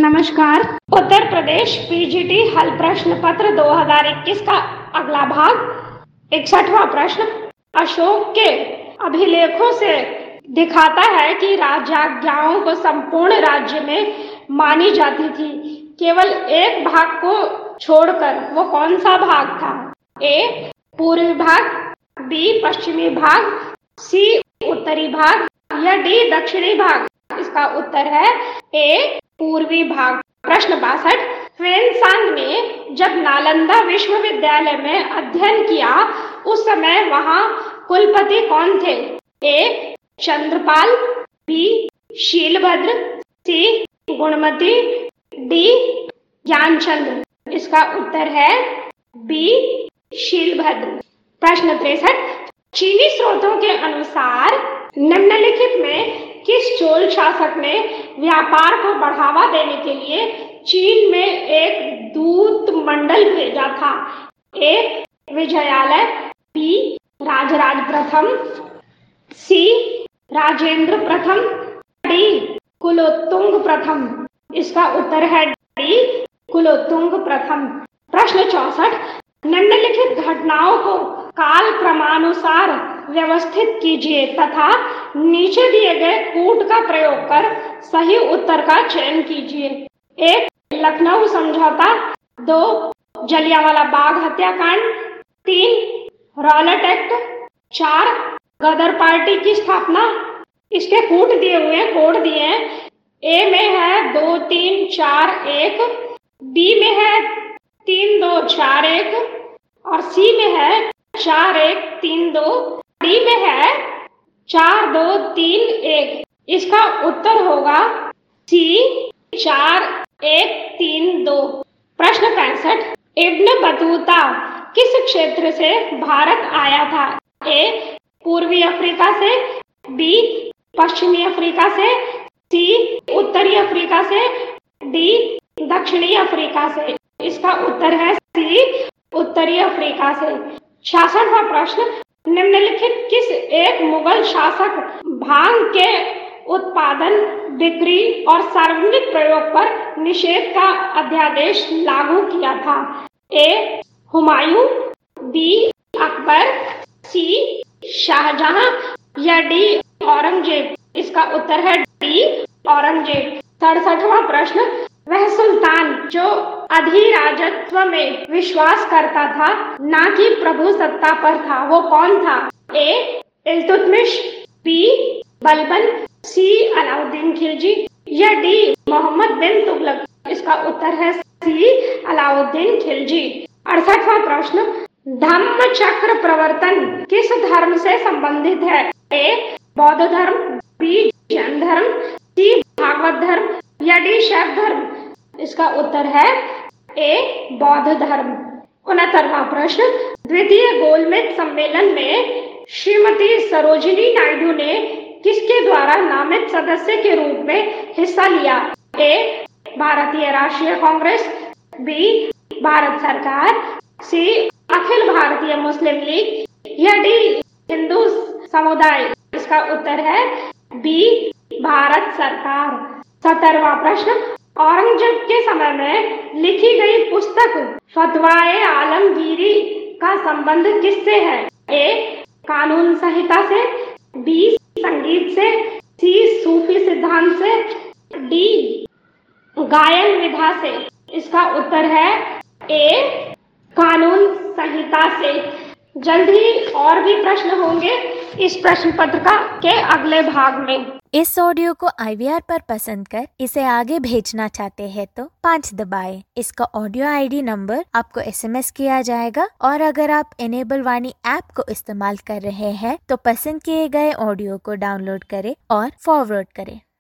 नमस्कार। उत्तर प्रदेश पीजीटी हल प्रश्न पत्र 2021 का अगला भाग 61वां प्रश्न। अशोक के अभिलेखों से दिखाता है कि राजाज्ञाओं को संपूर्ण राज्य में मानी जाती थी, केवल एक भाग को छोड़कर। वो कौन सा भाग था? ए पूर्वी भाग, बी पश्चिमी भाग, सी उत्तरी भाग या डी दक्षिणी भाग? इसका उत्तर है ए पूर्वी भाग। प्रश्न 62। ह्वेनसांग ने जब नालंदा विश्वविद्यालय में अध्ययन किया उस समय वहां कुलपति कौन थे? A Chandrapal, B Shilabhadra, C Gunamati, D Gyanchandra? इसका उत्तर है बी शीलभद्र। प्रश्न 63। चीनी स्रोतों के अनुसार निम्नलिखित में किस चोल शासक ने व्यापार को बढ़ावा देने के लिए चीन में एक दूत मंडल भेजा था? ए विजयालय, बी राजराज प्रथम, सी राजेंद्र प्रथम, डी कुलोत्तुंग प्रथम? इसका उत्तर है डी कुलोत्तुंग प्रथम। प्रश्न 64। निम्नलिखित घटनाओं को काल क्रमानुसार व्यवस्थित कीजिए तथा नीचे दिए गए कूट का प्रयोग कर सही उत्तर का चयन कीजिए। 1 लखनऊ समझौता, 2 जलियांवाला बाग हत्याकांड, 3 रॉलेट एक्ट, 4 गदर पार्टी की स्थापना। इसके कूट दिए हुए कोड दिए हैं। ए में है 2 3 4 1, बी में है 3 2 4 1 और सी में है 4 1 3 2, डी में है 4 2 3 1। इसका उत्तर होगा सी 4 1 3 2। प्रश्न 65। इब्न बतूता किस क्षेत्र से भारत आया था? ए पूर्वी अफ्रीका से, बी पश्चिमी अफ्रीका से, सी उत्तरी अफ्रीका से, डी दक्षिणी अफ्रीका से? इसका उत्तर है सी उत्तरी अफ्रीका से। 66वां प्रश्न। निम्नलिखित किस एक मुगल शासक भांग के उत्पादन, बिक्री और सार्वजनिक प्रयोग पर निषेध का अध्यादेश लागू किया था? A Humayun, B Akbar, C Shahjahan या डी औरंगजेब? इसका उत्तर है डी औरंगजेब। 67वां प्रश्न। वह सुल्तान जो अधिराजत्व में विश्वास करता था ना कि प्रभु सत्ता पर था, वो कौन था? A Iltutmish, B Balban, C Alauddin Khilji या डी मोहम्मद बिन तुगलक? इसका उत्तर है सी अलाउद्दीन खिलजी। 68वां प्रश्न। धम्म चक्र प्रवर्तन किस धर्म से संबंधित है? ए बौद्ध धर्म, बी जैन धर्म, सी भागवत धर्म या डी शैव धर्म? इसका उत्तर है ए बौद्ध धर्म। 69वां प्रश्न। द्वितीय गोलमेज सम्मेलन में श्रीमती सरोजिनी नायडू ने किसके द्वारा नामित सदस्य के रूप में हिस्सा लिया? ए भारतीय राष्ट्रीय कांग्रेस, बी भारत सरकार, सी अखिल भारतीय मुस्लिम लीग या डी हिंदू समुदाय? इसका उत्तर है बी भारत सरकार। 70वां प्रश्न। औरंगजेब के समय में लिखी गई पुस्तक फतवाए आलमगीरी का संबंध किससे है? ए कानून संहिता से, बी संगीत से, सी सूफी सिद्धांत से, डी गायन विधा से? इसका उत्तर है ए कानून संहिता से। जल्द ही और भी प्रश्न होंगे इस प्रश्न पत्र के अगले भाग में। इस ऑडियो को IVR पर पसंद कर इसे आगे भेजना चाहते हैं तो 5 दबाएं। इसका ऑडियो ID नंबर आपको SMS किया जाएगा और अगर आप इनेबल वाणी ऐप को इस्तेमाल कर रहे हैं तो पसंद किए गए ऑडियो को डाउनलोड करें और फॉरवर्ड करें।